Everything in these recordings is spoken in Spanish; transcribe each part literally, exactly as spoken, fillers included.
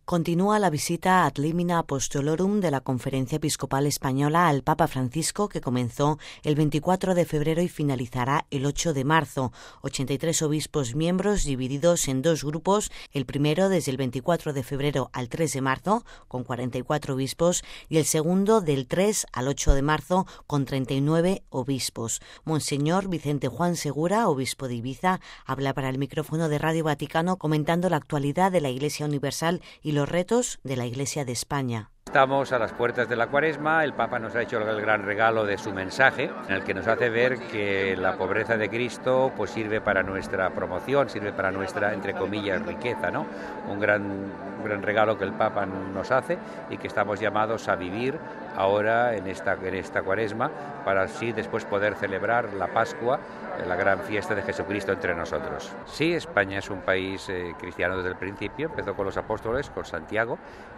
Continúa la visita ad limina apostolorum de la Conferencia Episcopal Española al Papa Francisco, que comenzó el veinticuatro de febrero y finalizará el ocho de marzo. ochenta y tres obispos miembros divididos en dos grupos, el primero desde el veinticuatro de febrero al tres de marzo, con cuarenta y cuatro obispos, y el segundo del tres al ocho de marzo, con treinta y nueve obispos. Monseñor Vicente Juan Segura, obispo de Ibiza, habla para el micrófono de Radio Vaticano comentando la actualidad de la Iglesia Universal y los retos de la Iglesia de España. Estamos a las puertas de la Cuaresma. El Papa nos ha hecho el gran regalo de su mensaje, en el que nos hace ver que la pobreza de Cristo pues sirve para nuestra promoción, sirve para nuestra, entre comillas, riqueza, ¿no? Un gran, un gran regalo que el Papa nos hace y que estamos llamados a vivir ahora en esta, en esta Cuaresma, para así después poder celebrar la Pascua, la gran fiesta de Jesucristo entre nosotros. Sí, España es un país eh, cristiano desde el principio, empezó con los apóstoles, con Santiago,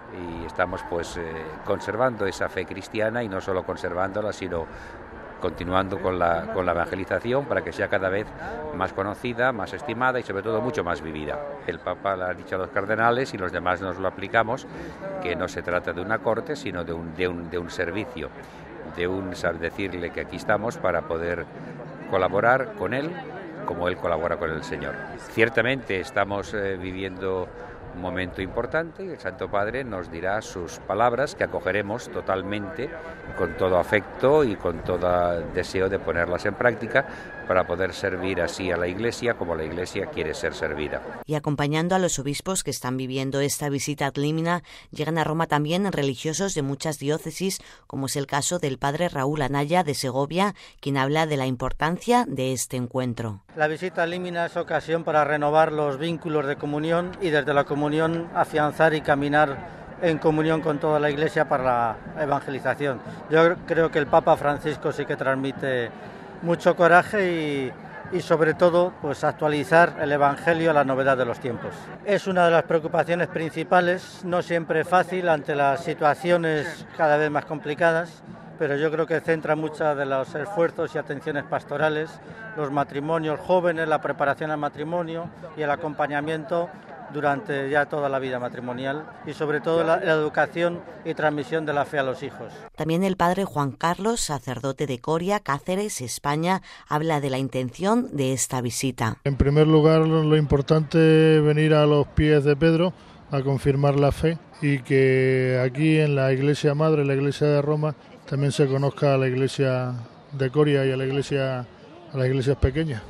y estamos pues eh, conservando esa fe cristiana, y no solo conservándola, sino continuando con la, con la evangelización para que sea cada vez más conocida, más estimada y sobre todo mucho más vivida. El Papa le ha dicho a los cardenales, y los demás nos lo aplicamos, que no se trata de una corte, sino de un, de un, de un servicio, de un saber decirle que aquí estamos para poder colaborar con él como él colabora con el Señor. Ciertamente estamos eh, viviendo un momento importante, y el Santo Padre nos dirá sus palabras, que acogeremos totalmente, con todo afecto y con todo deseo de ponerlas en práctica, para poder servir así a la Iglesia como la Iglesia quiere ser servida. Y acompañando a los obispos que están viviendo esta visita ad limina, llegan a Roma también religiosos de muchas diócesis, como es el caso del padre Raúl Anaya de Segovia, quien habla de la importancia de este encuentro. La visita ad limina es ocasión para renovar los vínculos de comunión y desde la comunión afianzar y caminar en comunión con toda la Iglesia para la evangelización. Yo creo que el Papa Francisco sí que transmite mucho coraje y, y sobre todo pues actualizar el Evangelio a la novedad de los tiempos. Es una de las preocupaciones principales, no siempre fácil ante las situaciones cada vez más complicadas, pero yo creo que centra muchos de los esfuerzos y atenciones pastorales, los matrimonios jóvenes, la preparación al matrimonio y el acompañamiento durante ya toda la vida matrimonial, y sobre todo la, la educación y transmisión de la fe a los hijos. También el padre Juan Carlos, sacerdote de Coria, Cáceres, España, habla de la intención de esta visita. En primer lugar, lo importante es venir a los pies de Pedro a confirmar la fe, y que aquí en la Iglesia Madre, la Iglesia de Roma, también se conozca a la Iglesia de Coria y a la Iglesia, a las iglesias pequeñas.